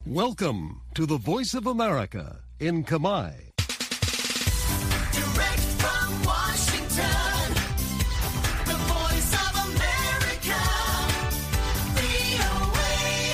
Welcome to the Voice of America in Khmer. Direct from Washington, the Voice of America, VOA.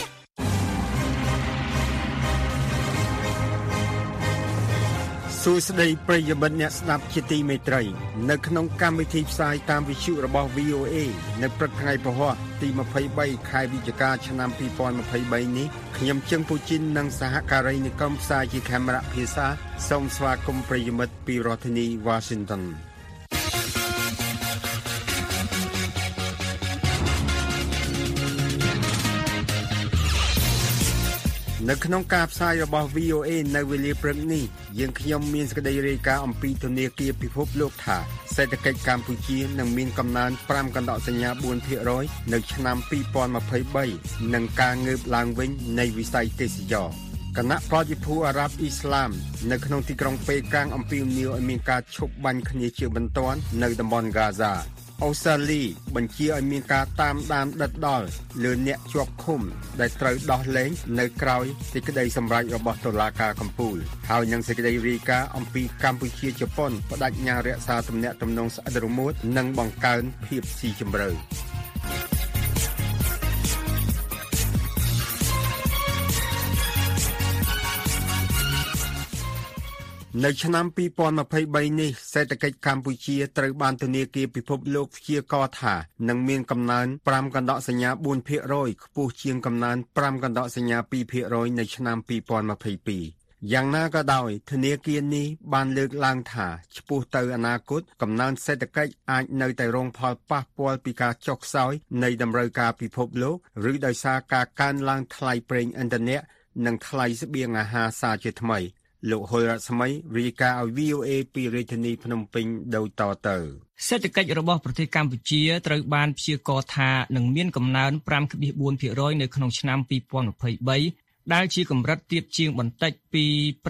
សួស្តីប្រិយមិត្តអ្នកស្ដាប់ជាទីមេត្រីនៅក្នុងកម្មវិធីផ្សាយតាមវិទ្យុរបស់ VOA នៅព្រឹកថ្ងៃពហុទី23ខែវិច្ឆិកាឆ្នាំ2023នេះខ្ញុំជើងពូជីននិងសហការីនិគមផ្សាយជាកាមេរ៉ាភាសាសូមស្វាគមន៍ប្រិយមិត្តពីរដ្ឋធានី Washingtonនៅក្នុងការផ្សាយរបស់ VOA នៅវេលាព្រឹកនេះយើងខ្ញុំមានសេចក្តីរាយការណ៍អំពីធនាគារពិភពលោកថាសេដ្ឋកិច្ចកម្ពុជានឹងមានកំណើន 5 កណ្ដកសញ្ញា 4% នៅឆ្នាំ 2023 និងការងើបឡើងវិញនៃវិស័យទេសចរណ៍គណៈប្រតិភូអារ៉ាប់អ៊ីស្លាមនៅក្នុងទីក្រុងប៉េកាំងអំពាវនាវឲ្យមានការឈប់បាញ់គ្នាជាបន្ទាន់នៅតំបន់ហ្គាហ្សាអូស្ត្រាលីបញ្ជាឲ្យមានការតាមដានដិតដល់លើអ្នកជាប់ឃុំដែលត្រូវដោះលែងនៅក្រៅសេចក្តីសម្រេចរបស់តុលាការកំពូលហើយនឹងសេចក្តីរាយការណ៍អំពីកម្ពុជាជប៉ុនបដិញ្ញារក្សាទំនាក់ទំនងស្អិតរមួតនិងបង្កើនភាពស៊ីជម្រៅនៅឆ្នាំ2023នេះសេដ្ឋកិច្ចកម្ពុជាត្រូវបានធនាគារពិភពលោកព្យាករណ៍ថានឹងមានកំណើន 5 កណ្ដកសញ្ញា 4% ខ្ពស់ជាងកំណើន 5 កណ្ដកសញ្ញា 2% នៅឆ្នាំ2022 យ៉ាងណាក៏ដោយធនាគារនេះបានលើកឡើងថាចំពោះទៅអនាគតកំណើនសេដ្ឋកិច្ចអាចនៅតែរងផលប៉ះពាល់ពីការចុះខ្សោយនៃតម្រូវការពិភពលោកឬដោយសារការកើនឡើងថ្លៃប្រេងឥន្ធនៈនិងថ្លៃស្បៀងអាហារសាជាថ្មីលោកហុលរស្មីរាយការណ៍ឲ្យ VOA ពីរាជធានីភ្នំពេញដូចតទៅសេដ្ឋកិច្ចរបស់ប្រទេសកម្ពុជាត្រូវបានព្យាករណ៍ថានឹងមានកំណើន 5.4% នៅក្នុងឆ្នាំ2023ដែលជាកម្រិតទាបជាងបន្តិចពី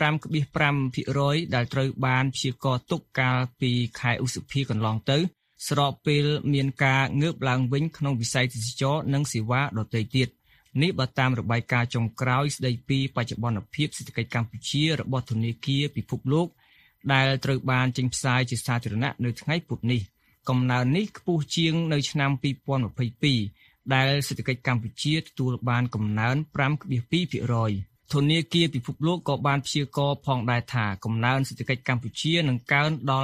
5.5% ដែលត្រូវបានព្យាករណ៍ទុកកាលពីខែឧសភាកន្លងទៅស្របពេលមានការងើបឡើងវិញក្នុងវិស័យទេសចរណ៍និងសេវាដទៃទៀតនេះបើតាមរបាយការណ៍ចុងក្រោយស្ដីពីបច្ចុប្បន្នភាពសេដ្ឋកិច្ចកម្ពុជារបស់ធនាគារពិភពលោកដែលត្រូវបានចេញផ្សាយជាសាធារណៈនៅថ្ងៃពុធនេះកំណើននេះខ្ពស់ជាងនៅឆ្នាំ2022ដែលសេដ្ឋកិច្ចកម្ពុជាទទួលបានកំណើន 5.2% ធនាគារពិភពលោកក៏បានព្យាករណ៍ផងដែរថាកំណើនសេដ្ឋកិច្ចកម្ពុជានឹងកើនដល់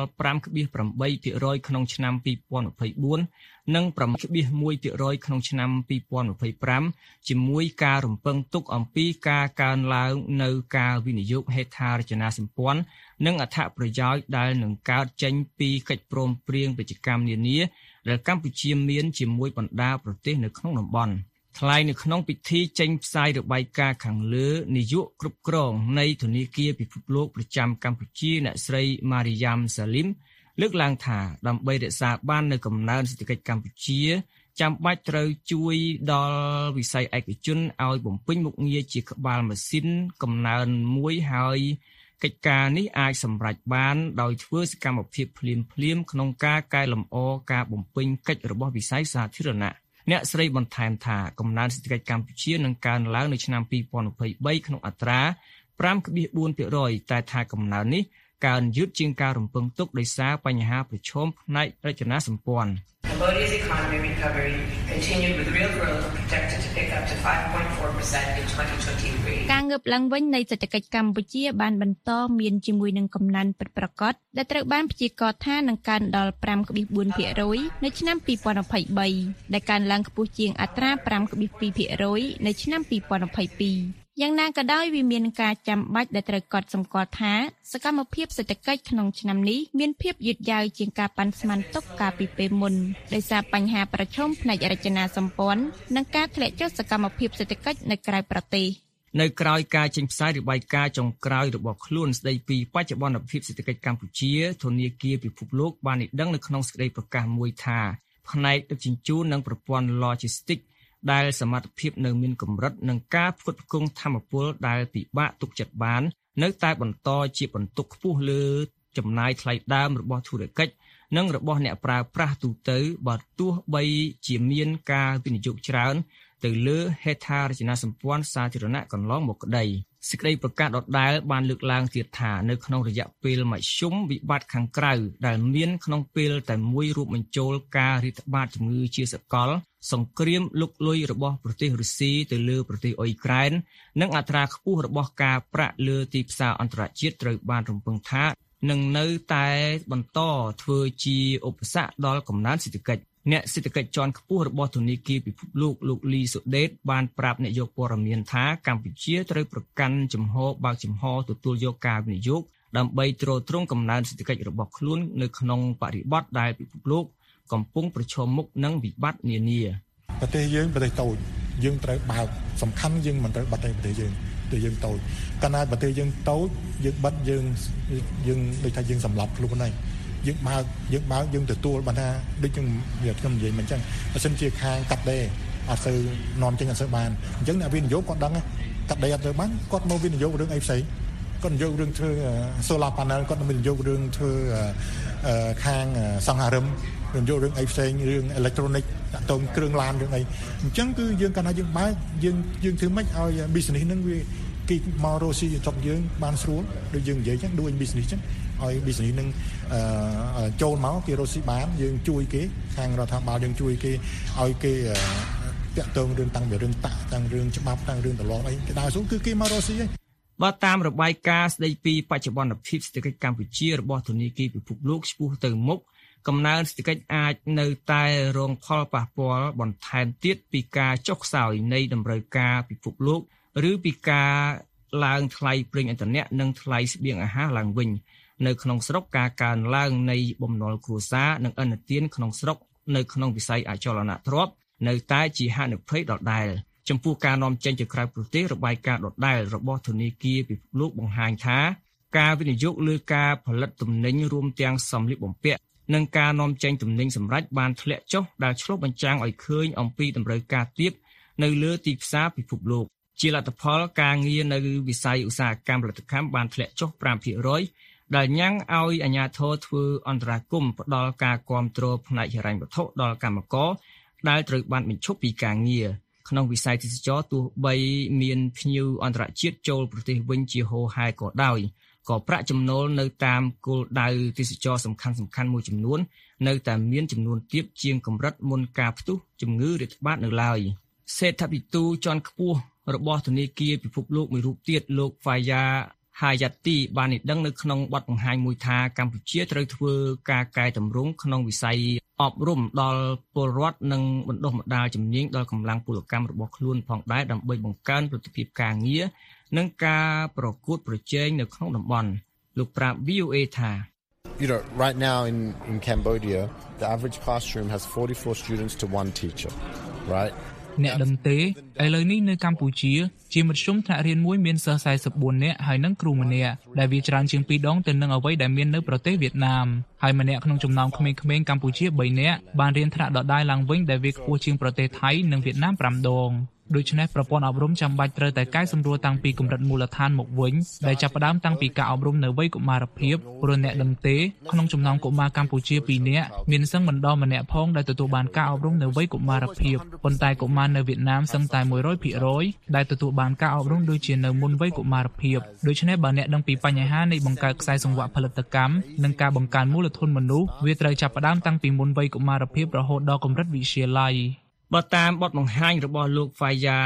5.8% ក្នុងឆ្នាំ2024និង 6.1% ក្នុងឆ្នាំ2025ជាមួយការរំពឹងទុកអំពីការកើនឡើងនៅការវិនិយោគហេដ្ឋារចនាសម្ព័ន្ធនិងអត្ថប្រយោជន៍ដែលនឹងកើតចេញពីកិច្ចព្រមព្រៀងពាណិជ្ជកម្មនានាដែលកម្ពុជាមានជាមួយបណ្ដាប្រទេសនៅក្នុងតំបន់ថ្លែងនៅក្នុងពិធីចេញផ្សាយរបាយការណ៍ខាងលើនាយកគ្រប់គ្រងនៃធនាគារពិភពលោកប្រចាំកម្ពុជាអ្នកស្រី Mariam Salim លើកឡើងថាដើម្បីរក្សាបាននូវកំណើនសេដ្ឋកិច្ចកម្ពុជាចាំបាច់ត្រូវជួយដល់វិស័យឯកជនឲ្យបំពេញមុខងារជាក្បាលម៉ាស៊ីនកំណើនមួយហើយកិច្ចការនេះអាចសម្រេចបានដោយធ្វើសកម្មភាពភ្លាមៗក្នុងការកែលម្អការបំពេញកិច្ចរបស់វិស័យសាធារណៈអ្នកស្រីបន្ថែមថាកំណើនសេដ្ឋកិច្ចកម្ពុជានឹងកើនឡើងនៅឆ្នាំ2023ក្នុងអត្រា 5.4% តែថាកំណើននេះកើនយឺតជាងការរំពឹងទុកដោយសារបញ្ហាប្រឈមផ្នែករចនាសម្ព័ន្ធ Cambodia's economy recovery continued with real growth projected to pick up to 5.4% in 2023. ការងើបឡើងវិញនៃសេដ្ឋកិច្ចកម្ពុជាបានបន្តមានជាមួយនឹងកំណើនពិតប្រាកដដែលត្រូវបានព្យាករណ៍ថានឹងកើនដល់ 5.4% នៅឆ្នាំ2023ដែលកើនឡើងខ្ពស់ជាងអត្រា 5.2% នៅឆ្នាំ2022យ៉ាងណាក៏ដោយវាមានការចាំបាច់ដែលត្រូវកត់សម្គាល់ថាសកម្មភាពសេដ្ឋកិច្ចក្នុងឆ្នាំនេះមានភាពយឺតយ៉ាវជាងការប៉ាន់ស្មានទុកកាលពីពេលមុនដោយសារបញ្ហាប្រឈមផ្នែករចនាសម្ព័ន្ធនិងការធ្លាក់ចុះសកម្មភាពសេដ្ឋកិច្ចនៅក្រៅប្រទេសនៅក្រៅការចេញផ្សាយរបាយការណ៍ចុងក្រោយរបស់ខ្លួនស្ដីពីបច្ចុប្បន្នភាពសេដ្ឋកិច្ចកម្ពុជាធនាគារពិភពលោកបានឲ្យដឹងនៅក្នុងសេចក្តីប្រកាសមួយថាផ្នែកដឹកជញ្ជូននិងប្រព័ន្ធ Logistics ដែលសមត្ថភាពនៅមានកម្រិតនិងការផ្គត់ផ្គង់ថាមពលដែលពិបាកទុកចិត្តបាននៅតែបន្តជាបន្ទុកខ្ពស់លើចំណាយថ្លៃដើមរបស់ធុរកិច្ចនិងរបស់អ្នកប្រើប្រាស់ទូទៅបើទោះបីជាមានការវិនិយោគច្រើនទៅលើហេដ្ឋារចនាសម្ព័ន្ធសាធារណៈកន្លងមកក្តីសេចក្តីប្រកាសដដែលបានលើកឡើងទៀតថានៅក្នុងរយៈពេលមធ្យមវិបត្តិខាងក្រៅដែលមានក្នុងពេលតែមួយរួមបញ្ចូលការរាតត្បាតជំងឺជាសកលសង្គ្រាមលុកលុយរបស់ប្រទេសរុស្ស៊ីទៅលើប្រទេសអ៊ុយក្រែននិងអត្រាខ្ពស់របស់ការប្រាក់លើទីផ្សារអន្តរជាតិត្រូវបានរំពឹងថានឹងនៅតែបន្តធ្វើជាឧបសគ្គដល់កំណើនសេដ្ឋកិច្ចអ្នកសេដ្ឋកិច្ចជាន់ខ្ពស់របស់ធនាគារពិភពលោកលីសូដេតបានប្រាប់អ្នកយកព័ត៌មានថាកម្ពុជាត្រូវប្រកាន់ជំហរបើកចំហទទួលយកការវិនិយោគដើម្បីទ្រទ្រង់កំណើនសេដ្ឋកិច្ចរបស់ខ្លួននៅក្នុងបរិបទដែលពិភពលោកកំពុងប្រឈមមុខនឹងវិបត្តិនានាប្រទេសយើងប្រទេសតូចយើងត្រូវបើកសំខាន់យើងមិនត្រូវបិទទេប្រទេសយើងទៅយើងតូចកាលណាប្រទេសយើងតូចយើងបិទយើងដូចថាយើងសម្លាប់ខ្លួនហើយយើងបើកយើងទទួលបានថាដូចខ្ញុំនិយាយមិនអញ្ចឹងបើសិនជាខាងកាត់ដេរអត់សូវនាំចេញអត់សូវបានអញ្ចឹងអ្នកវិនិយោគគាត់ដឹងកាត់ដេរអត់ទៅបានគាត់មកវិនិយោគរឿងអីផ្សេងគាត់និយោគរឿងធ្វើ solar panel គាត់វិនិយោគរឿងធ្វើខាងសង្ហារឹមវិនិយោគរឿងអីផ្សេងរឿង electronic តាក់ទងគ្រឿងឡានរឿងអីអញ្ចឹងគឺយើងកាលណាយើងបើកយើងធ្វើម៉េចឲ្យ business ហ្នឹងវាគេមករកស៊ីចុកយើងបានស្រួលដូចយើងនិយាយអញ្ចឹង doing business អញ្ចឹងឲ្យ business នឹងចូលមកគេរកស៊ីបានយើងជួយគេខាងរដ្ឋាភិបាលយើងជួយគេឲ្យគេតាក់ទងរឿងតាំងពីរឿងតាក់តាំងរឿងច្បាប់តាំងរឿងទម្លាប់អីគេដើរស៊ូគឺគេមករកស៊ីហើយបើតាមរបាយការណ៍ស្ដីពីបច្ចុប្បន្នភាពសេដ្ឋកិច្ចកម្ពុជារបស់ធនាគារពិភពលោកឆ្ពោះទៅមុខកំណើនសេដ្ឋកិច្ចអាចនៅតែរងផលប៉ះពាល់បន្ថែមទៀតពីការចុះខ្សោយនៃតម្រូវការពិភពលោកឬពីការឡើងថ្លៃប្រេងឥន្ធនៈនិងថ្លៃស្បៀងអាហារឡើងវិញនៅក្នុងស្រុកការកើនឡើងនៃបំណុលគ្រួសារនិងឥណទានក្នុងស្រុកនៅក្នុងវិស័យអចលនទ្រព្យនៅតែជាហានិភ័យដដែលចំពោះការនាំចេញទៅក្រៅប្រទេសរបាយការណ៍ដដែលរបស់ធនាគារពិភពលោកបង្ហាញថាការវិនិយោគលើការផលិតទំនិញរួមទាំងសម្លៀកបំពាក់និងការនាំចេញទំនិញសម្រេចបានធ្លាក់ចុះដែលឆ្លុះបញ្ចាំងឲ្យឃើញអំពីតម្រូវការទាបនៅលើទីផ្សារពិភពលោកជាលទ្ធផលការងារនៅវិស័យឧស្សាហកម្មផលិតកម្មបានធ្លាក់ចុះ 5% ដែលញ៉ាំងឲ្យអាជ្ញាធរធ្វើអន្តរាគមន៍ផ្ដល់ការគាំទ្រផ្នែកហិរញ្ញវត្ថុដល់កម្មករដែលត្រូវបានបញ្ឈប់ពីការងារក្នុងវិស័យទេសចរណ៍ទោះបីមានភ្ញៀវអន្តរជាតិចូលប្រទេសវិញជាហូរហែក៏ដោយក៏ប្រាក់ចំណូលនៅតាមគោលដៅទេសចរណ៍សំខាន់ៗមួយចំនួននៅតែមានចំនួនទាបជាងកម្រិតមុនការផ្ទុះជំងឺរាតត្បាតនៅឡើយសេដ្ឋវិទូជាន់ខ្ពស់របស់ធនាគារពិភពលោកមួយរូបទៀតលោក Faya Hayati បានដឹងនៅក្នុងបទបង្ហាញមួយថាកម្ពុជាត្រូវធ្វើការកែតម្រង់ក្នុងវិស័យអប់រំដល់ពលរដ្ឋនិងបណ្ដុះបណ្ដាលជំនាញដល់កម្លាំងពលកម្មរបស់ខ្លួនផងដែរដើម្បីបង្កើនប្រសិទ្ធភាពការងារនិងការប្រកួតប្រជែងនៅក្នុងតំបន់លោកប្រាប់ VOA ថា right now in Cambodia the average classroom has 44 students to one teacher right អ្នកដឹងទេឥឡូវនេះនៅកម្ពុជាជាមធ្យមថ្នាក់រៀនមួយមានសិស្ស44នាក់ហើយនិងគ្រូម្នាក់ដែលវាច្រើនជាង2ដងទៅនឹងអ្វីដែលមាននៅប្រទេសវៀតណាមហើយម្នាក់ក្នុងចំណោមក្មេងៗកម្ពុជា3នាក់បានរៀនថ្នាក់ដដែលឡើងវិញដែលវាខ្ពស់ជាងប្រទេសថៃនិងវៀតណាម5ដងដូច្នេះប្រព័ន្ធអប់រំចាំបាច់ត្រូវតែកែសម្រួលតាំងពីកម្រិតមូលដ្ឋានមកវិញដែលចាប់ផ្ដើមតាំងពីការអប់រំនៅវ័យកុមារភាពព្រោះអ្នកដឹងទេក្នុងចំណោមកុមារកម្ពុជា2នាក់មានសឹងបណ្ដោះម្នាក់ផងដែលទទួលបានការអប់រំនៅវ័យកុមារភាពប៉ុន្តែកុមារនៅវៀតណាមសឹងតែ 100% ដែលទទួលបានការអប់រំដូចជានៅមុនវ័យកុមារភាពដូច្នេះបើអ្នកដឹងពីបញ្ហានៃបង្កើតខ្សែសង្វាក់ផលិតកម្មនិងការបង្កើនមូលធនមនុស្សវាត្រូវចាប់ផ្ដើមតាំងពីមុនវ័យកុមារភាពរហូតដល់កម្រិតវិទ្យាល័យបើតាមបទបង្ហាញរបស់លោក Faya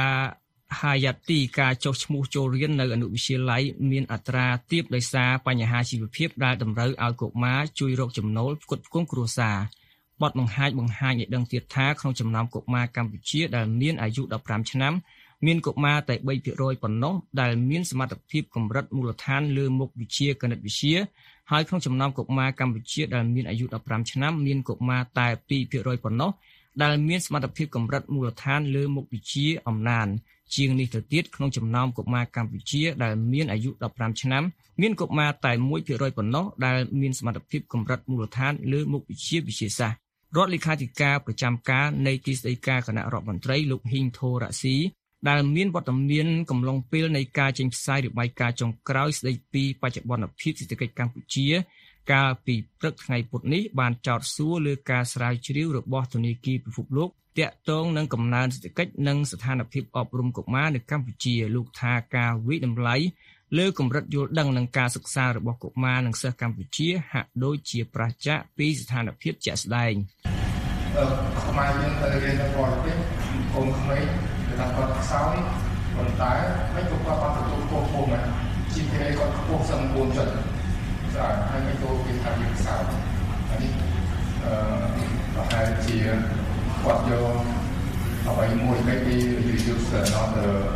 Hayati ការចុះឈ្មោះចូលរៀននៅអនុវិទ្យាល័យមានអត្រាទាបដោយសារបញ្ហាជីវភាពដែលតម្រូវឲ្យកុមារជួយរកចំណូលផ្គត់ផ្គង់គ្រួសារបទបង្ហាញឲ្យដឹងទៀតថាក្នុងចំណោមកុមារកម្ពុជាដែលមានអាយុ15ឆ្នាំមានកុមារតែ 3% ប៉ុណ្ណោះដែលមានសមត្ថភាពកម្រិតមូលដ្ឋានលើមុខវិជ្ជាគណិតវិទ្យាហើយក្នុងចំណោមកុមារកម្ពុជាដែលមានអាយុ15ឆ្នាំមានកុមារតែ 2% ប៉ុណ្ណោះដែលមានសមត្ថភាពកម្រិតមូលដ្ឋានលើមុខវិជ្ជាអំណានជាងនេះទៅទៀតក្នុងចំណោមកុមារកម្ពុជាដែលមានអាយុ15ឆ្នាំមានកុមារតែ 1% ប៉ុណ្ណោះដែលមានសមត្ថភាពកម្រិតមូលដ្ឋានលើមុខវិជ្ជាវិទ្យាសាស្ត្ររដ្ឋលេខាធិការប្រចាំការនៃទីស្តីការគណៈរដ្ឋមន្ត្រីលោកហ៊ីងថូរ៉ាស៊ីដែលមានវត្តមានកំឡុងពេលនៃការចេញផ្សាយរបាយការណ៍ចុងក្រោយស្តីពីបច្ចុប្បន្នភាពសេដ្ឋកិច្ចកម្ពុជាកាលពីព្រឹកថ្ងៃពុធនេះបានចោទសួរលើការស្រាវជ្រាវរបស់ធនាគារពិភពលោកទាក់ទងនឹងកំណើនសេដ្ឋកិច្ចនិងស្ថានភាពអប់រំកុមារនៅកម្ពុជាលោកថាការវិតម្លៃលើកម្រិតយល់ដឹងនិងការសិក្សារបស់កុមារនិងសិស្សកម្ពុជាហាក់ដូចជាប្រឆាំងពីស្ថានភាពជាក់ស្ដែងខ្មែរយើងទៅរៀននៅបរទេសកុំក្មេងតែគាត់ខ្សោយប៉ុន្តែមិនគាត់បានទទួលខ្ពស់ខ្ពស់ណា GPA គាត់ខ្ពស់សឹង 4.0 ស្អាតហើយមិនចូលគេថាយើងខ្សោយនេះប្រហែលជាគាត់យកអ្វីមួយគេពី user not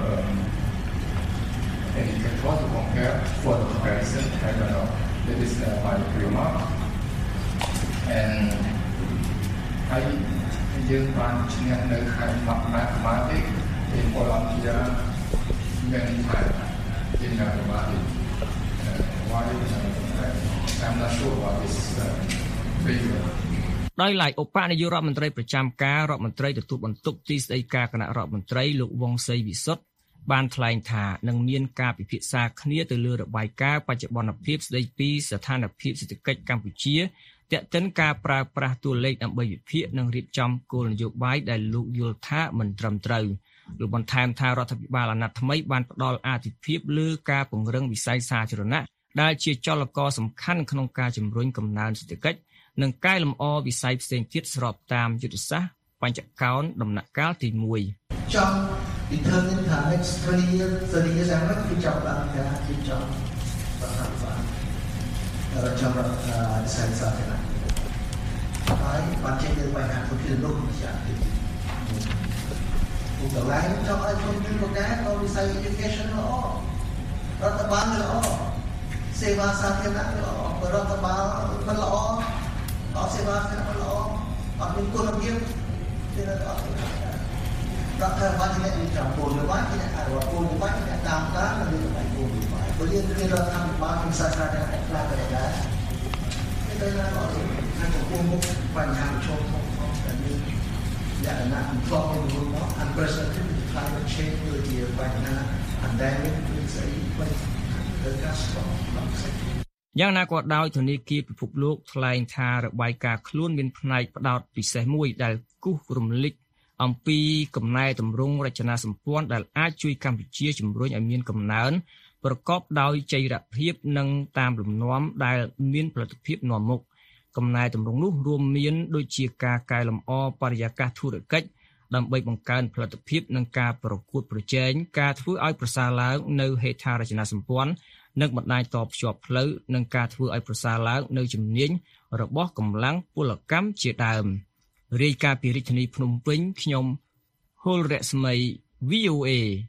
indicator to compare for the comparison I don't know that is my remark and ហើយយើងបានឈ្នះនៅខាង mathematics in Colombia មានថាជាង mathematics why I'm not sure what is figure ដោយឡែកឧបនាយករដ្ឋមន្ត្រីប្រចាំការរដ្ឋមន្ត្រីទទួលបន្ទុកទីស្តីការគណៈរដ្ឋមន្ត្រីលោកវង្សសីវិសុទ្ធបានថ្លែងថានឹងមានការពិភាក្សាគ្នាទៅលើរបាយការណ៍បច្ចុប្បន្នភាពស្តីពីស្ថានភាពសេដ្ឋកិច្ចកម្ពុជាទាក់ទិនការប្រើប្រាស់តួលេខដើម្បីវិភាគនិងរៀបចំគោលនយោបាយដែលលោកយល់ថាមិនត្រឹមត្រូវលោកបន្ថែមថារដ្ឋាភិបាលអាណត្តិថ្មីបានផ្ដល់អាទិភាពលើការពង្រឹងវិស័យសាធារណៈដែលជាចលករសំខាន់ក្នុងការជំរុញកំណើនសេដ្ឋកិច្ចនិងកែលម្អវិស័យផ្សេងទៀតស្របតាមយុទ្ធសាស្ត្របញ្ចកោណដំណាក់កាលទី1 trong determine the next 30 years em rất chú trọng là cái chú trọng và tham gia trong sai sai thế này cái bản chất của bài học của thiên lúc sẽ cũng đầu lái cho ai không biết một cái có sai education đó ta bán đó xe ba sa thế nào đó rồi ta bánมันល្អអត់សេវាស្រាប់ល្អអត់មានគុណភាពទេដល់អត់រដ្ឋាភិបាលនេះចាំពលរបស់គេអាចរកពលរបស់គេតាមការនៅក្នុងពលរបស់ពលរដ្ឋគឺរដ្ឋាភិបាលមិនសាស្ត្រតែខ្លាំងតែដែរនេះទៅណាអត់ថាពលមុខបញ្ហាចូលក្នុងតែមានលក្ខណៈផ្លោមួយនោះ unprecedented climate change គឺជាបញ្ហា pandemic គឺស្អីវិញទៅការស្ទង់យ៉ាងណាក៏ដោយធនាគារពិភពលោកថ្លែងថារបាយការណ៍ខ្លួនមានផ្នែកផ្ដោតពិសេសមួយដែលគូសរំលឹកអំពីកំណែទម្រង់រចនាសម្ព័ន្ធដែលអាចជួយកម្ពុជាជំរុញឲ្យមានកំណើនប្រកបដោយចីរភាពនិងតាមលំនាំដែលមានផលិតភាពនាំមុខកំណែទម្រង់នោះរួមមានដូចជាការកែលម្អបរិយាកាសធុរកិច្ចដើម្បីបង្កើនផលិតភាពនិងការប្រកួតប្រជែងការធ្វើឲ្យប្រសើរឡើងនៅហេដ្ឋារចនាសម្ព័ន្ធនិងបណ្ដាញតភ្ជាប់ផ្លូវនិងការធ្វើឲ្យប្រសើរឡើងនៅជំនាញរបស់កម្លាំងពលកម្មជាដើមរាយការណ៍ពីរាជធានីភ្នំពេញខ្ញុំហុលរស្មី VOA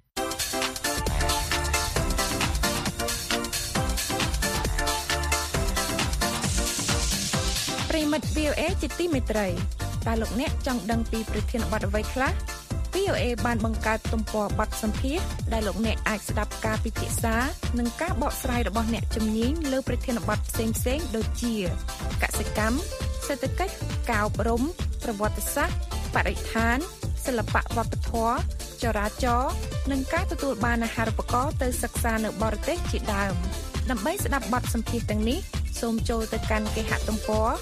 ប្រិមិត្ត VOA ជាទីមេត្រីតើលោកអ្នកចង់ដឹងពីប្រធានបទអ្វីខ្លះ VOA បានបង្កើតទំព័របទសម្ភាសន៍ដែលលោកអ្នកអាចស្ដាប់ការពិភាក្សានិងការបកស្រាយរបស់អ្នកជំនាញលើប្រធានបទផ្សេងៗដូចជាកសិកម្មសេដ្ឋកិច្ចការអប់រំប្រវត្តិសាស្ត្របរិស្ថានសិល្បៈវប្បធម៌ចរាចរណ៍និងការទទួលបានអាហារូបករណ៍ទៅសិក្សានៅបរទេសជាដើមដើម្បីស្ដាប់បទសម្ភាសន៍ទាំងនេះសូមចូលទៅកាន់គេហទំព័រ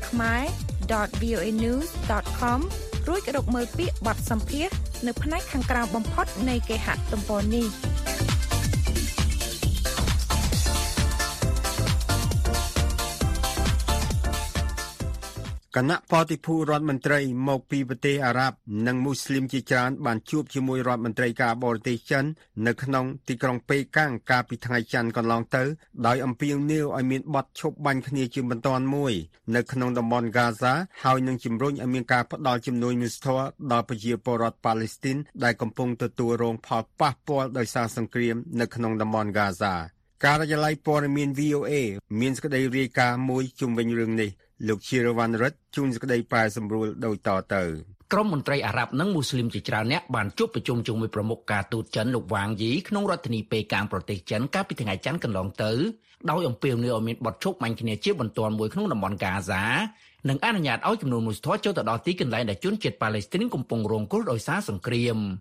khmer.voanews.com រួចរកមើលពាក្យបទសម្ភាសន៍នៅផ្នែកខាងក្រៅបំផុតនៃគេហទំព័រនេះគណៈបតិភូរដ្ឋមន្ត្រីមកពីប្រទេសអារ៉ាប់និងមូស្លីមជាច្រើនបានជួបជាមួយរដ្ឋមន្ត្រីការបរទេសចិននៅក្នុងទីក្រុងប៉េកាំងកាលពីថ្ងៃច័ន្ទកន្លងទៅដោយអំពាវនាវឲ្យមានបទឈប់បាញ់គ្នាជាបន្ទាន់មួយនៅក្នុងតំបន់ហ្គាហ្សាហើយនឹងជំរុញឲ្យមានការផ្តល់ជំនួយមនុស្សធម៌ដល់ប្រជាពលរដ្ឋប៉ាឡេស្ទីនដែលកំពុងទទួលរងផលប៉ះពាល់ដោយសារសង្គ្រាមនៅក្នុងតំបន់ហ្គាហ្សាការិយាល័យព័ត៌មាន VOA មានសេចក្តីរាយការណ៍មួយជុំវិញរឿងនេះលោកជារវណ្ណរិទ្ធជួនសេចក្តីប៉ែសម្រួលដោយតទៅក្រុមមន្ត្រីអារ៉ាប់និងមូស្លីមជាច្រើនអ្នកបានជួបប្រជុំជាមួយប្រមុខការទូតចិនលោកវ៉ាងយីក្នុងរដ្ឋធានីប៉េកាំងប្រទេសចិនកាលពីថ្ងៃច័ន្ទកន្លងទៅដោយអំពាវនាវឲ្យមានបទឈប់បាញ់គ្នាជាបន្ទាន់មួយក្នុងតំបន់ហ្គាហ្សានិងអនុញ្ញាតឲ្យចំនួនមនុស្សធម៌ចូលទៅដល់ទីកន្លែងដែលជនជាតិប៉ាឡេស្ទីនកំពុងរងគ្រោះដោយសារសង្គ្រាម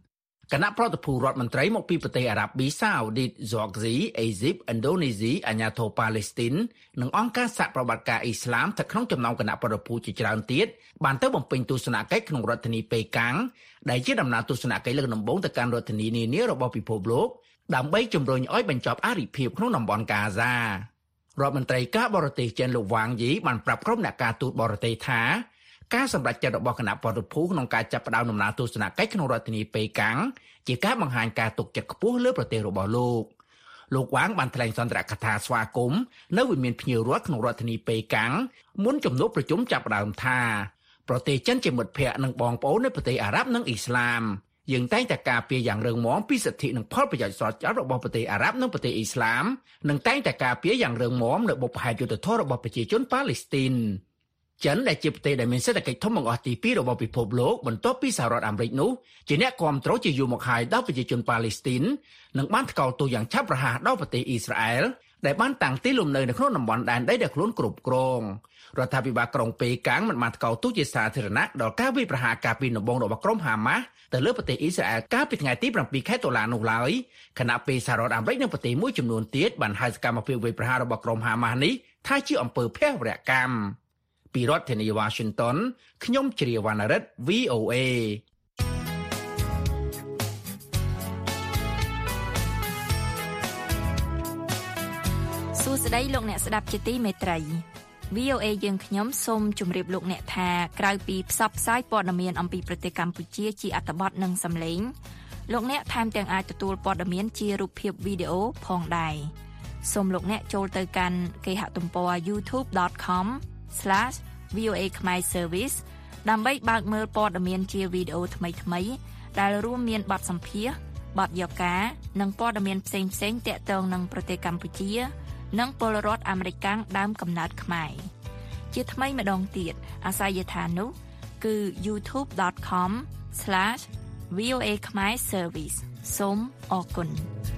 គណៈប្រតិភូរដ្ឋមន្ត្រីមកពីប្រទេសអារ៉ាប៊ីសាអូឌីត ហ្សកស៊ី អេស៊ីប ឥណ្ឌូនេស៊ី អាញាធរប៉ាឡេស្ទីននិងអង្គការសហប្រតិបត្តិការអ៊ីស្លាមទៅក្នុងចំណោមគណៈប្រតិភូជាច្រើនទៀតបានទៅបំពេញទស្សនកិច្ចក្នុងរដ្ឋធានីប៉េកាំងដែលជាដំណើរទស្សនកិច្ចលើកដំបូងទៅកាន់រដ្ឋធានីនានារបស់ពិភពលោកដើម្បីជំរុញឲ្យបញ្ចប់អរិភាពក្នុងតំបន់កាហ្សារដ្ឋមន្ត្រីការបរទេសចិនលោកវ៉ាងយីបានប្រាប់ក្រុមអ្នកការទូតបរទេសថាការសម្រេចចិត្តរបស់គណៈប្រតិភូក្នុងការចាប់ផ្ដើមដំណើរទស្សនកិច្ចក្នុងរដ្ឋធានីប៉េកាំងជាការបង្ហាញការទុកចិត្តខ្ពស់លើប្រទេសរបស់លោកវ៉ាងបានថ្លែងសន្ទរកថាស្វាគមន៍នៅវិមានភ្ញៀវរដ្ឋក្នុងរដ្ឋធានីប៉េកាំងមុនជំនួបប្រជុំចាប់ផ្ដើមថាប្រទេសចិនជាមិត្តភ័ក្តិនិងបងប្អូននៃប្រទេសអារ៉ាប់និងអ៊ីស្លាមយើងតែងតែការពារយ៉ាងរឹងមាំពីសិទ្ធិនិងផលប្រយោជន៍សុទ្ធរបស់ប្រទេសអារ៉ាប់និងប្រទេសអ៊ីស្លាមនិងតែងតែការពារយ៉ាងរឹងមាំនៅបុព្វហេតុយុត្តិធម៌របស់ប្រជាជនប៉ាឡេស្ទីនចិនដែលជាប្រទេសដែលមានសេដ្ឋកិច្ចធំបង្អស់ទី2របស់ពិភពលោកបន្ទាប់ពីសហរដ្ឋអាមេរិកនោះជាអ្នកគាំទ្រជាយូរមកហើយដល់ប្រជាជនប៉ាឡេស្ទីននិងបានថ្កោលទោសយ៉ាងឆាប់រហ័សដល់ប្រទេសអ៊ីស្រាអែលដែលបានតាំងទីលំនៅនៅក្នុងតំបន់ដែនដីដែលខ្លួនគ្រប់គ្រងរដ្ឋាភិបាលក្រុងប៉េកាំងបានថ្កោលទោសជាសាធារណៈដល់ការវាយប្រហារការពីដំបូងរបស់ក្រុមហាម៉ាស់ទៅលើប្រទេសអ៊ីស្រាអែលកាលពីថ្ងៃទី7ខែតុលានោះឡើយខណៈពេលសហរដ្ឋអាមេរិកនិងប្រទេសមួយចំនួនទៀតបានហៅសកម្មភាពវាយប្រហាររបស់ក្រុមហាម៉ាស់នេះថាជាអំពើភេរវកម្មពីរដ្ឋធានី Washington ខ្ញុំជ្រាវណ្ណរិទ្ធ VOA សួស្តីលោកអ្នកស្ដាប់ជាទីមេត្រី VOA យើងខ្ញុំសូមជម្រាបលោកអ្នកថាក្រៅពីផ្សព្វផ្សាយព័ត៌មានអំពីប្រទេសកម្ពុជាជាអត្ថបទនិងសំឡេងលោកអ្នកថែមទាំងអាចទទួលព័ត៌មានជារូបភាពវីដេអូផងដែរសូមលោកអ្នកចូលទៅកាន់គេហទំព័រ youtube.com/VOA Khmer Service ដើម្បីបើកមើលព័ត៌មានជាវីដេអូថ្មីៗដែលរួមមានបទសម្ភាសន៍បទយកការនិងព័ត៌មានផ្សេងៗទាក់ទងនឹងប្រទេសកម្ពុជានិងពលរដ្ឋអាមេរិកកាំងដើមកំណើតខ្មែរជាថ្មីម្ដងទៀតអាសយដ្ឋាននោះគឺ youtube.com/VOA Khmer Service សូមអរគុណ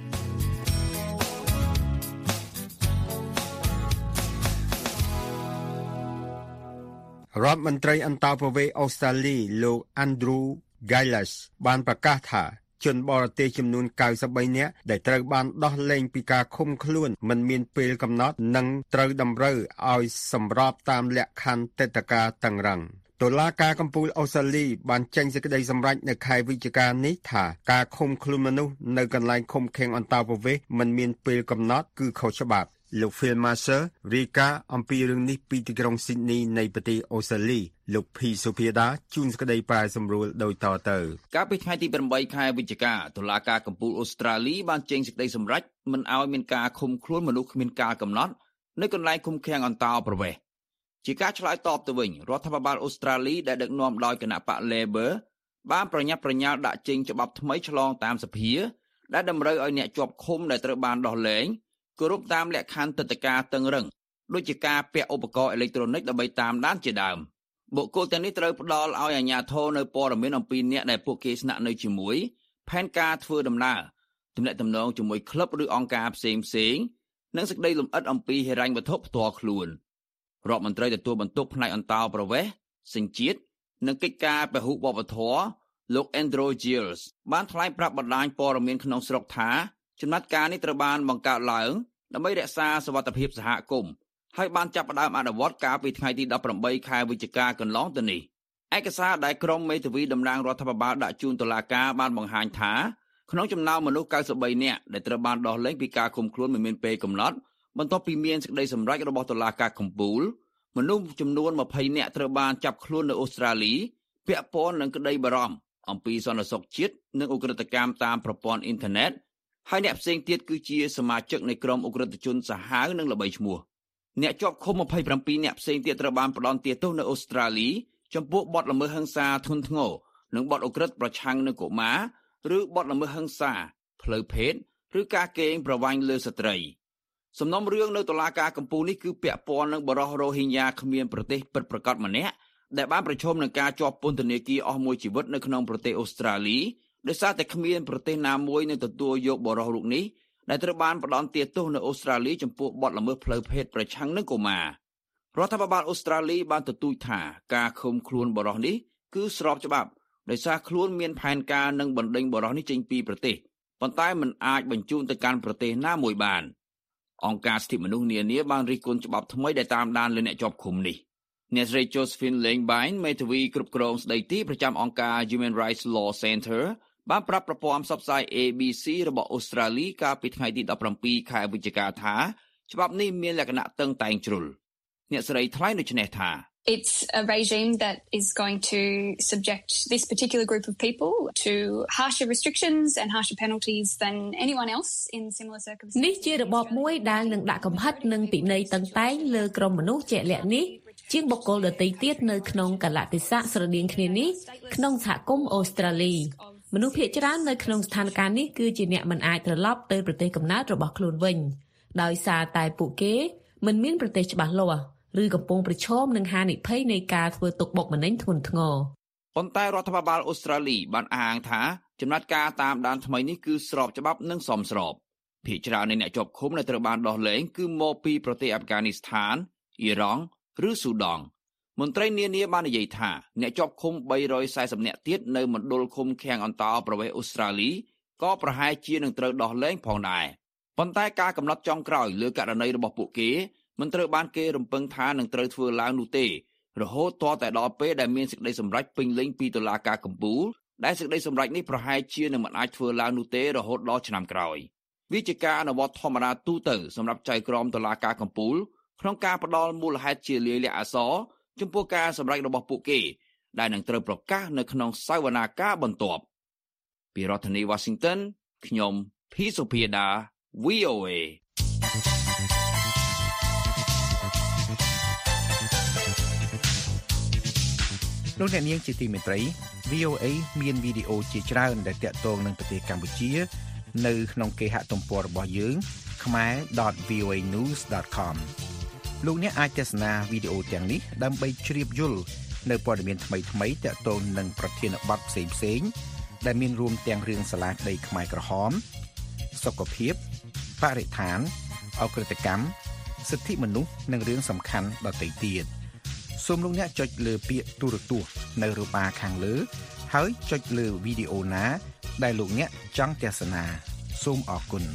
រដ្ឋមន្ត្រីអន្តរប្រវេសន៍អូស្ត្រាលីលោក Andrew Gilles បានប្រកាសថាជនបរទេសចំនួន93នាក់ដែលត្រូវបានដោះលែងពីការឃុំខ្លួនមិនមានពេលកំណត់និងត្រូវតម្រូវឲ្យសម្របតាមលក្ខខណ្ឌទិដ្ឋាការតឹងរ៉ឹងតុលាការកំពូលអូស្ត្រាលីបានចេញសេចក្តីសម្រេចនៅខែវិច្ឆិកានេះថាការឃុំខ្លួនមនុស្សនៅកន្លែងឃុំឃាំងអន្តរប្រវេសន៍មិនមានពេលកំណត់គឺខុសច្បាប់លោក Phil Mercer រាយការណ៍អំពីរឿងនេះពីទីក្រុង Sydney នៃប្រទេសអូស្ត្រាលីលោក P. Sophia ជួនសេចក្តីប្រែសម្រួលដោយតទៅកាលពីថ្ងៃទី8ខែវិច្ឆិកាតុលាការកំពូលអូស្ត្រាលីបានចេញសេចក្តីសម្រេចមិនឲ្យមានការឃុំខ្លួនមនុស្សគ្មានកាលកំណត់នៅកន្លែងឃុំឃាំងអន្តរប្រវេសន៍ជាការឆ្លើយតបទៅវិញរដ្ឋាភិបាលអូស្ត្រាលីដែលដឹកនាំដោយគណៈបក Labor បានប្រញាប់ប្រញាល់ដាក់ចេញច្បាប់ថ្មីឆ្លងតាមសភាដែលតម្រូវឲ្យអ្នកជាប់ឃុំដែលត្រូវបានដោះលែងគោរពតាមលក្ខខណ្ឌទិដ្ឋាការតឹងរ៉ឹងដូចជាការពាក់ឧបករណ៍អេឡិចត្រូនិកដើម្បីតាមដានជាដើមបុគ្គលទាំងនេះត្រូវផ្ដល់ឲ្យអាជ្ញាធរនៅព័ត៌មានអំពីអ្នកដែលពួកគេស្នាក់នៅជាមួយផែនការធ្វើដំណើរទំនាក់ទំនងជាមួយក្លឹបឬអង្គការផ្សេងនិងសេចក្តីលម្អិតអំពីហិរញ្ញវត្ថុផ្ទាល់ខ្លួនរដ្ឋមន្ត្រីទទួលបន្ទុកផ្នែកអន្តរប្រវេសន៍សញ្ជាតិនិងកិច្ចការពហុវប្បធម៌លោក Andrew Gilles បានថ្លែងប្រាប់បណ្ដាញព័ត៌មានក្នុងស្រុកថាចំណាត់ការនេះត្រូវបានបង្កើតឡើងដើម្បីរក្សាសុវត្ថិភាពសហគមន៍ហើយបានចាប់ផ្ដើមអនុវត្តកាលពីថ្ងៃទី18ខែវិច្ឆិកាកន្លងទៅនេះឯកសារដែលក្រុមមេធាវីតំណាងរដ្ឋាភិបាលដាក់ជូនតុលាការបានបង្ហាញថាក្នុងចំណោមមនុស្ស93នាក់ដែលត្រូវបានដោះលែងពីការឃុំខ្លួនមិនមានពេលកំណត់បន្ទាប់ពីមានសេចក្តីសម្រេចរបស់តុលាការកំពូលមនុស្សចំនួន20នាក់ត្រូវបានចាប់ខ្លួននៅអូស្ត្រាលីពាក់ព័ន្ធនឹងក្តីបារម្ភអំពីសន្តិសុខជាតិនិងឧក្រិដ្ឋកម្មតាមប្រព័ន្ធអ៊ីនធឺណិតហើយអ្នកផ្សេងទៀតគឺជាសមាជិកនៃក្រុមឧក្រិដ្ឋជនសាហាវនិងល្បីឈ្មោះអ្នកជាប់ឃុំ27អ្នកផ្សេងទៀតត្រូវបានផ្ដន្ទាទោសនៅអូស្ត្រាលីចំពោះបទល្មើសហិង្សាធ្ងន់ធ្ងរនិងបទឧក្រិដ្ឋប្រឆាំងនឹងកុមារឬបទល្មើសហិង្សាផ្លូវភេទឬការកេងប្រវ័ញ្ចលើស្ត្រីសំណុំរឿងនៅតុលាការកំពូលនេះគឺពាក់ព័ន្ធនឹងបរិសុទ្ធរ៉ូហីញ៉ាគ្មានប្រទេសពិតប្រាកដម្នាក់ដែលបានប្រឈមនឹងការជាប់ពន្ធនាគារអស់មួយជីវិតនៅក្នុងប្រទេសអូស្ត្រាលីដោយសារតែគ្មានប្រទេសណាមួយនឹងទទួលយកបរិសុទ្ធរូបនេះដែលត្រូវបានផ្ដន្ទាទោសនៅអូស្ត្រាលីចំពោះបទល្មើសផ្លូវភេទប្រឆាំងនឹងកុមាររដ្ឋាភិបាលអូស្ត្រាលីបានទទូចថាការឃុំខ្លួនបរិសុទ្ធនេះគឺស្របច្បាប់ដោយសារខ្លួនមានផែនការនឹងបណ្ដេញបរិសុទ្ធនេះចេញពីប្រទេសប៉ុន្តែមិនអាចបញ្ជូនទៅកាន់ប្រទេសណាមួយបានអង្គការសិទ្ធិមនុស្សនានាបានរិះគន់ច្បាប់ថ្មីដែលតាមដានលើអ្នកជាប់ឃុំនេះអ្នកស្រី Josephine Langbein មេធាវីគ្រប់គ្រងស្ដីទីប្រចាំអង្គការ Human Rights Law Center បានប្រាប់ប្រព័ន្ធផ្សព្វផ្សាយ ABC របស់អូស្ត្រាលីកាលពីថ្ងៃទី17ខែវិច្ឆិកាថាច្បាប់នេះមានលក្ខណៈតឹងតែងជ្រុលអ្នកស្រីថ្លែងដូចនេះថា It's a regime that is going to subject this particular group of people to harsher restrictions and harsher penalties than anyone else in similar circumstances. នេះជារបបមួយដែលនឹងដាក់កំហិតនិងពិន័យតឹងតែងលើក្រុមមនុស្សជាក់លាក់នេះជាងបុគ្គលដទៃទៀតនៅក្នុងកលៈទេសៈស្រដៀងគ្នានេះក្នុងសហគមន៍អូស្ត្រាលីមនុស្សភាគច្រើននៅក្នុងស្ថានភាពនេះគឺជាអ្នកមិនអាចត្រឡប់ទៅប្រទេសកំណើតរបស់ខ្លួនវិញដោយសារតែពួកគេមិនមានប្រទេសច្បាស់លាស់ឬកំពុងប្រឈមនឹងហានិភ័យនៃការធ្វើទុកបុកម្នេញធ្ងន់ធ្ងរប៉ុន្តែរដ្ឋាភិបាលអូស្ត្រាលីបានអះអាងថាចំណាត់ការតាមដានថ្មីនេះគឺស្របច្បាប់និងសមស្របភាគច្រើននៃអ្នកជាប់ឃុំដែលត្រូវបានដោះលែងគឺមកពីប្រទេសអាហ្វហ្គានីស្ថានអ៊ីរ៉ង់ឬស៊ូដង់មន្ត្រីនានាបាននិយាយថាអ្នកជាប់ឃុំ340នាក់ទៀតនៅមណ្ឌលឃុំឃាំងអន្តោប្រវេសន៍អូស្ត្រាលីក៏ប្រហែលជានឹងត្រូវដោះលែងផងដែរប៉ុន្តែការកំណត់ចុងក្រោយលើករណីរបស់ពួកគេមិនត្រូវបានគេរំពឹងថានឹងត្រូវធ្វើឡើងនោះទេរហូតទាល់តែដល់ពេលដែលមានសេចក្តីសម្រេចពេញលេញពីតុលាការកំពូលដែលសេចក្តីសម្រេចនេះប្រហែលជានឹងមិនអាចធ្វើឡើងនោះទេរហូតដល់ឆ្នាំក្រោយវាជាការអនុវត្តធម្មតាទូទៅសម្រាប់ចៅក្រមតុលាការកំពូលក្នុងការផ្ដល់មូលហេតុជាលាយលក្ខណ៍អក្សរចំពោះការសម្រេចរបស់ពួកគេដែលនឹងត្រូវប្រកាសនៅក្នុងសវនាការបន្ទាប់ពីរដ្ឋធានី Washington ខ្ញុំភីសុភាដា VOA លោកអ្នកនាងជាទីមេត្រី VOA មានវីដេអូជាច្រើនដែលទាក់ទងនឹងប្រទេសកម្ពុជានៅក្នុងគេហទំព័ររបស់យើង khmer.voanews.com លោកអ្នកអាចទស្សនាវីដេអូទាំងនេះដើម្បីជ្រាបយល់នៅព័ត៌មានថ្មីៗទាក់ទងនឹងប្រធានបទផ្សេងៗដែលមានរួមទាំងរឿងសាលាក្តីខ្មែរក្រហមសុខភាពបរិស្ថានអក្រិតកម្មសិទ្ធិមនុស្សនិងរឿងសំខាន់ដទៃទៀតសូមលោកអ្នកចុចលើពាក្យទូរទស្សន៍នៅរូបបាខាងលើហើយចុចលើវីដេអូណាដែលលោកអ្នកចង់ទស្សនាសូមអរគុណ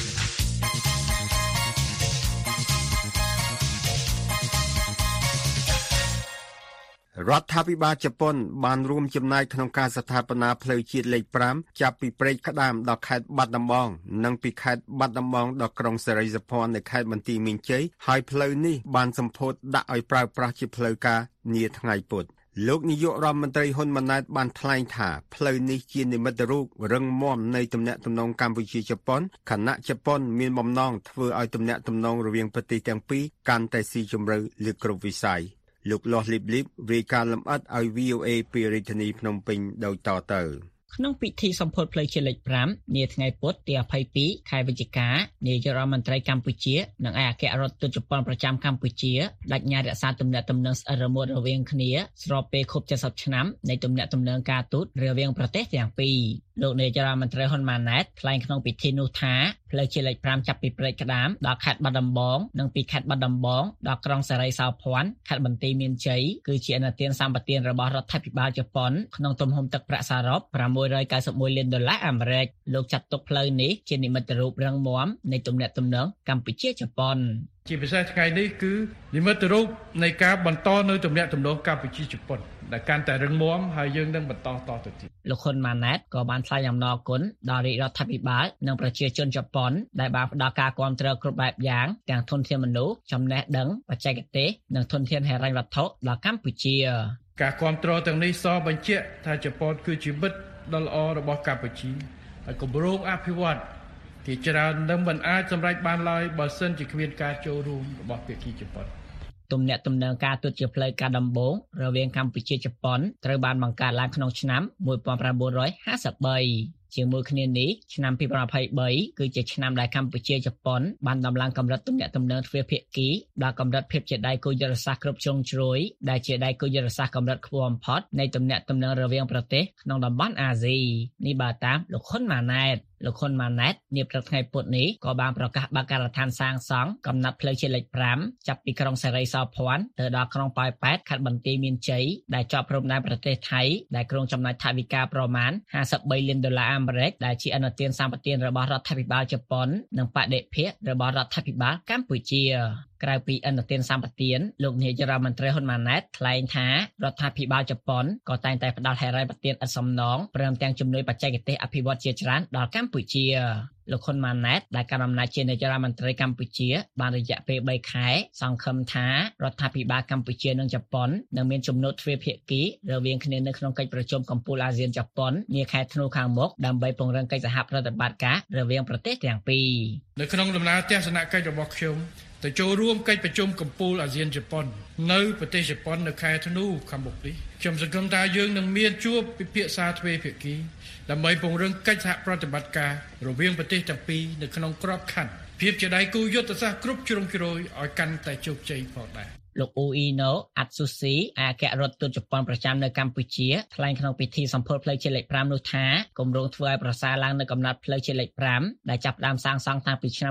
រដ្ឋាភិបាលជប៉ុនបានរួមចំណែកក្នុងការស្ថាបនាផ្លូវជាតិលេខ5ចាប់ពីព្រែកក្តាមដល់ខេត្តបាត់ដំបងនិងពីខេត្តបាត់ដំបងដល់ក្រុងសេរីសុភ័ណ្ឌនៅខេត្តបន្ទាយមានជ័យហើយផ្លូវនេះបានសម្ពោធដាក់ឲ្យប្រើប្រាស់ជាផ្លូវការនាថ្ងៃពុធលោកនាយករដ្ឋមន្ត្រីហ៊ុនម៉ាណែតបានថ្លែងថាផ្លូវនេះជានិមិត្តរូបរឹងមាំនៃទំនាក់ទំនងកម្ពុជាជប៉ុនខណៈជប៉ុនមានបំណងធ្វើឲ្យទំនាក់ទំនងរវាងប្រទេសទាំងពីរកាន់តែស៊ីជម្រៅលើគ្រប់វិស័យលោកលាស់លីបរាយការណ៍លម្អិតឲ្យ VOA ពីរាជធានីភ្នំពេញដូចតទៅក្នុងពិធីសម្ពោធផ្លូវជាតិលេខ5នាថ្ងៃពុធទី22ខែវិច្ឆិកានាយករដ្ឋមន្ត្រីកម្ពុជានិងឯកអគ្គរដ្ឋទូតជប៉ុនប្រចាំកម្ពុជាបដិញ្ញារក្សាទំនាក់ទំនងស្អិតរមួតរវាងគ្នាស្របពេលខួប70ឆ្នាំនៃទំនាក់ទំនងការទូតរវាងប្រទេសទាំងពីរលោកនាយករដ្ឋមន្ត្រីហ៊ុនម៉ាណែតថ្លែងក្នុងពិធីនោះថាផ្លូវជាតិលេខ5ចាប់ពីព្រែកក្តាមដល់ខេត្តបាត់ដំបងនិងពីខេត្តបាត់ដំបងដល់ក្រុងសេរីសោភ័ណ្ឌខេត្តបន្ទាយមានជ័យគឺជាអនុទានសម្បទានរបស់រដ្ឋាភិបាលជប៉ុនក្នុងទំហំទឹកប្រាក់សរុប$691 លានអាមេរិកលោកចាត់ទុកផ្លូវនេះជានិមិត្តរូបរឹងមាំនៃទំនាក់ទំនងកម្ពុជាជប៉ុនជាពិសេសថ្ងៃនេះគឺនិមិត្តរូបនៃការបន្តនៅទំនាក់ទំនងកម្ពុជាជប៉ុនដែលកាន់តែរឹងមាំហើយយើងនឹងបន្តតទៅទៀតលោកហ៊ុនម៉ាណែតក៏បានថ្លែងអំណរគុណដល់រាជរដ្ឋាភិបាលនិងប្រជាជនជប៉ុនដែលបានផ្ដល់ការគាំទ្រគ្រប់បែបយ៉ាងទាំងធនធានមនុស្សចំណេះដឹងបច្ចេកទេសនិងធនធានហិរញ្ញវត្ថុដល់កម្ពុជាការគាំទ្រទាំងនេះសបញ្ជាក់ថាជប៉ុនគឺជាមិត្តដ៏ល្អរបស់កម្ពុជាហើយគម្រោងអភិវឌ្ឍន៍ជាច្រើននឹងមិនអាចសម្រេចបានឡើយបើសិនជាគ្មានការចូលរួមរបស់ភាគីជប៉ុនទំនាក់ទំនងការទូតជាផ្លូវការដំបូងរវាងកម្ពុជាជប៉ុនត្រូវបានបង្កើតឡើងក្នុងឆ្នាំ1953ជាមួយគ្នានេះឆ្នាំ2023គឺជាឆ្នាំដែលកម្ពុជាជប៉ុនបានដំឡើងកម្រិតទំនាក់ទំនងទ្វេភាគីដល់កម្រិតភាពជាដៃគូយុទ្ធសាស្ត្រគ្រប់ជ្រុងជ្រោយដែលជាដៃគូយុទ្ធសាស្ត្រកម្រិតខ្ពស់បំផុតនៃទំនាក់ទំនងរវាងប្រទេសក្នុងតំបន់អាស៊ីនេះបើតាមលោកហ៊ុនម៉ាណែតលោកហ៊ុនម៉ាណែតនាព្រឹកថ្ងៃពុធនេះក៏បានប្រកាសបើកការដ្ឋានសាងសង់កំណត់ផ្លូវជាតិលេខ5ចាប់ពីក្រុងសេរីសោភ័ណ្ឌទៅដល់ក្រុងប៉ោយប៉ែតខេត្តបន្ទាយមានជ័យដែលជាប់ព្រំដែនប្រទេសថៃដែលក្រុងចំណាយថវិកាប្រមាណ$53 លានអាមេរិកដែលជាឥណទានសម្បទានរបស់រដ្ឋាភិបាលជប៉ុននិងបដិភាគរបស់រដ្ឋាភិបាលកម្ពុជាក្រៅពីឥណទានសម្បទានលោកនាយករដ្ឋមន្ត្រីហ៊ុនម៉ាណែតថ្លែងថារដ្ឋាភិបាលជប៉ុនក៏តែងតែផ្ដល់ហិរញ្ញប្បទានឥតសំណងព្រមទាំងជំនួយបច្ចេកទេសអភិវឌ្ឍជាច្រើនដល់កម្ពុជាលោកហ៊ុនម៉ាណែតដែលកាន់អំណាចជានាយករដ្ឋមន្ត្រីកម្ពុជាបានរយៈពេល3ខែសង្ឃឹមថារដ្ឋាភិបាលកម្ពុជានិងជប៉ុននឹងមានជំនួបទ្វេភាគីរវាងគ្នានៅក្នុងកិច្ចប្រជុំកំពូលអាស៊ានជប៉ុននាខែធ្នូខាងមុខដើម្បីពង្រឹងកិច្ចសហប្រតិបត្តិការរវាងប្រទេសទាំងពីរនៅក្នុងដំណើរទស្សនកិច្ចរបស់ខ្ញុំទៅចូលរួមកិច្ចប្រជុំកំពូលអាស៊ានជប៉ុននៅប្រទេសជប៉ុននៅខែធ្នូខាងមុខនេះខ្ញុំសង្ឃឹមថាយើងនឹងមានជួបពិភាក្សាទ្វេភាគីដើម្បីពង្រឹងកិច្ចសហប្រតិបត្តិការរវាងប្រទេសទាំងពីរនៅក្នុងក្របខ័ណ្ឌភាពជាដៃគូយុទ្ធសាស្ត្រគ្រប់ជ្រុងជ្រោយឲ្យកាន់តែជោគជ័យផងដែរលោកអ៊ូអ៊ីណូអាត់ស៊ូស៊ីអគ្គរដ្ឋទូតជប៉ុនប្រចាំនៅកម្ពុជាថ្លែងក្នុងពិធីសម្ពោធផ្លូវជាតិលេខ5នោះថាគម្រោងធ្វើឲ្យប្រសើរឡើងនៅកំណត់ផ្លូវជាតិលេខ5ដែលចាប់ផ្ដើមសាងសង់តាំងពីឆ្នាំ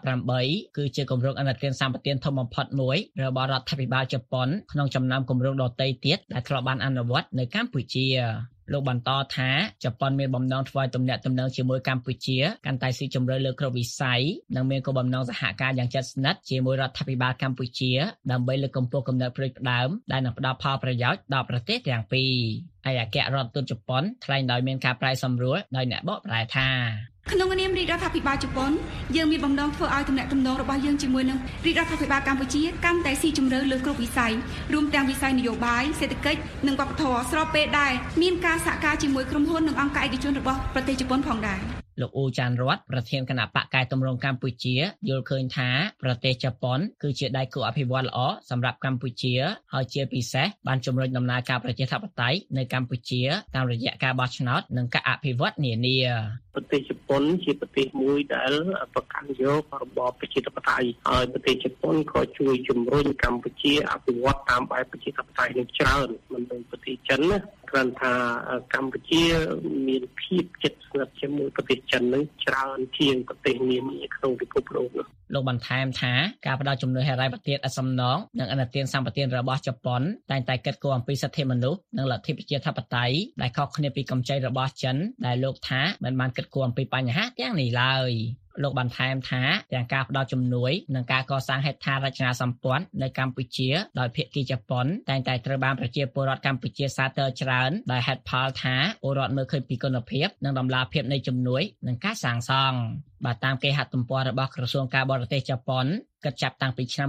2018គឺជាគម្រោងឥណទានសម្បទានធំបំផុតមួយរបស់រដ្ឋាភិបាលជប៉ុនក្នុងចំណោមគម្រោងដទៃទៀតដែលធ្លាប់បានអនុវត្តនៅកម្ពុជាលោកបន្តថាជប៉ុនមានបំណងធ្វើឲ្យទំនាក់ទំនងជាមួយកម្ពុជាកាន់តែស៊ីជម្រៅលើគ្រប់វិស័យនិងមានគោលបំណងសហការយ៉ាងជិតស្និទ្ធជាមួយរដ្ឋាភិបាលកម្ពុជាដើម្បីលើកកម្ពស់គំនិតផ្ដួចផ្ដើមដែលនឹងផ្ដល់ផលប្រយោជន៍ដល់ប្រទេសទាំងពីរឯអគ្គរដ្ឋទូតជប៉ុនថ្លែងដោយមានការប្រែសម្រួលដោយអ្នកបកប្រែថាក្នុងនាមរាជរដ្ឋាភិបាលជប៉ុនយើងមានបំណងធ្វើឲ្យទំនាក់ទំនងរបស់យើងជាមួយនឹងរាជរដ្ឋាភិបាលកម្ពុជាកាន់តែស៊ីជម្រៅលើគ្រប់វិស័យរួមទាំងវិស័យនយោបាយសេដ្ឋកិច្ចនិងវប្បធម៌ស្របពេលដែរមានការសហការជាមួយក្រុមហ៊ុននិងអង្គការឯកជនរបស់ប្រទេសជប៉ុនផងដែរលោកអ៊ូចានរតប្រធានគណៈបកកែតម្រង់កម្ពុជាយល់ឃើញថាប្រទេសជប៉ុនគឺជាដៃគូអភិវឌ្ឍន៍ល្អសម្រាប់កម្ពុជាហើយជាពិសេសបានជំរុញដំណើរការប្រជាធិបតេយ្យនៅកម្ពុជាតាមរយៈការបោះឆ្នោតនិងការអភិវឌ្ឍន៍នានាប្រទេសជប៉ុនជាប្រទេសមួយដែលប្រកាន់យករបបប្រជាធិបតេយ្យហើយប្រទេសជប៉ុនក៏ជួយជំរុញកម្ពុជាអភិវឌ្ឍតាមបែបប្រជាធិបតេយ្យនឹងច្រើនមិនដូចប្រទេសចិនណាគ្រាន់ថាកម្ពុជាមានភាពជិតស្និទ្ធជាមួយប្រទេសចិននឹងច្រើនជាងប្រទេសនានាក្នុងពិភពលោកលោកបន្ថែមថាការផ្ដល់ជំនួយហិរញ្ញប្បទានឥតសំណងនិងឥណទានសម្បទានរបស់ជប៉ុនតែងតែគិតគូរអំពីសិទ្ធិមនុស្សនិងលទ្ធិប្រជាធិបតេយ្យដែលខុសគ្នាពីកម្ចីរបស់ចិនដែលលោកថាមិនបានគិតគូរអំពីបញ្ហាទាំងនេះឡើយលោកបន្ថែមថាទាំងការផ្ដល់ជំនួយនិងការកសាងហេដ្ឋារចនាសម្ព័ន្ធនៅកម្ពុជាដោយភាគីជប៉ុនតែងតែត្រូវបានប្រជាពលរដ្ឋកម្ពុជាសាទរច្រើនដោយហេតុផលថាពលរដ្ឋមើលឃើញពីគុណភាពនិងតម្លាភាពនៃជំនួយនិងការសាងសង់បាទតាមគេហទំព័ររបស់ក្រសួងការបរទេសជប៉ុនគិតចាប់តាំងពីឆ្នាំ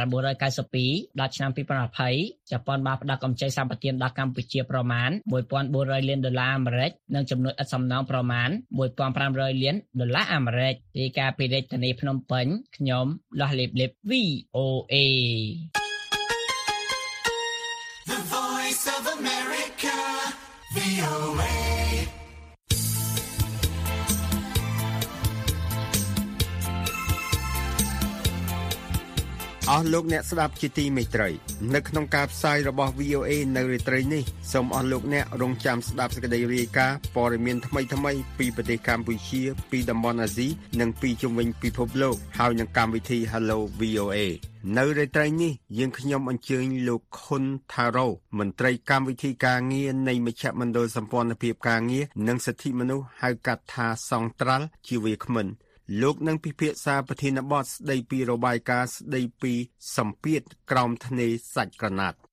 1992ដល់ឆ្នាំ2020ជប៉ុនបានផ្ដល់កម្ចីសម្បទានដល់កម្ពុជាប្រមាណ$1,400 លានអាមេរិកនិងជំនួយឥតសំណងប្រមាណ$1,500 លានអាមេរិករាយការណ៍ពីរាជធានីភ្នំពេញខ្ញុំលាស់លីបលីប VOA The Voice of America VOA អស់លោកអ្នកស្ដាប់ជាទីមេត្រីនៅក្នុងការផ្សាយរបស់ VOA នៅរាត្រីនេះសូមអស់លោកអ្នករងចាំស្ដាប់សេចក្តីរាយការណ៍ព័ត៌មានថ្មីៗពីប្រទេសកម្ពុជាពីតំបន់អាស៊ីនិងពីជុំវិញពិភពលោកហើយនឹងកម្មវិធី Hello VOA នៅរាត្រីនេះយើងខ្ញុំអញ្ជើញលោកខុនថារ៉ូមន្ត្រីកម្មវិធីការងារនៃមជ្ឈមណ្ឌលសម្ព័ន្ធភាពការងារនិងសិទ្ធិមនុស្សហៅកាត់ថាសង្ត្រាល់ជាវាគ្មិនលោកនឹងពិភាក្សាប្រធានបទស្ដីពីរបាយការណ៍ស្ដីពីសម្ពាធក្រោមធ្នេរសាច់ក្រណាត់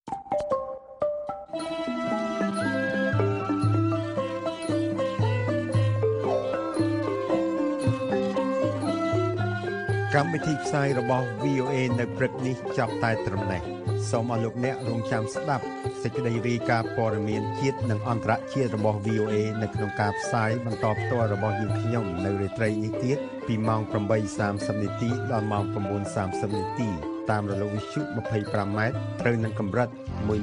កម្មវិធីផ្សាយរបស់ VOA នៅព្រឹកនេះចាប់តែត្រឹមនេះសូមអរលោកអ្នករងចាំស្ដាប់សេចក្តីរាយការណ៍ព័ត៌មានជាតិនិងអន្តរជាតិរបស់ VOA នៅក្នុងការផ្សាយបន្តផ្ទាល់របស់យើងខ្ញុំនៅរាត្រីនេះទៀតពីម៉ោង 8:30 នាទីដល់ម៉ោង 9:30 នាទីតាមរលកវិទ្យុ 25 ម៉ែត្រត្រូវនឹងកម្រិត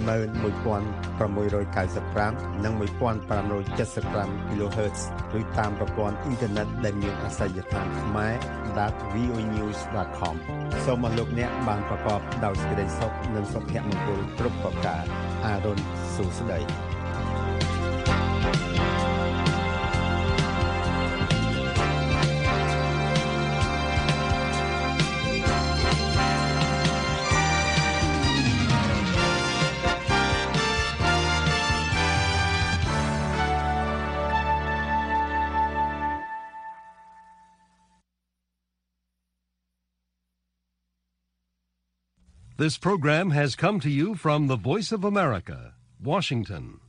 11695 និង 1575 kHz ឬតាមប្រព័ន្ធអ៊ីនធឺណិតដែលមានអាសយដ្ឋានខ្មែរ.voanews.com សូមអរលោកអ្នកបានប្រកបដោយសេចក្តីសុខនិងសុភមង្គលគ្រប់ប្រការអារុនសុស្ដី This program has come to you from the Voice of America, Washington.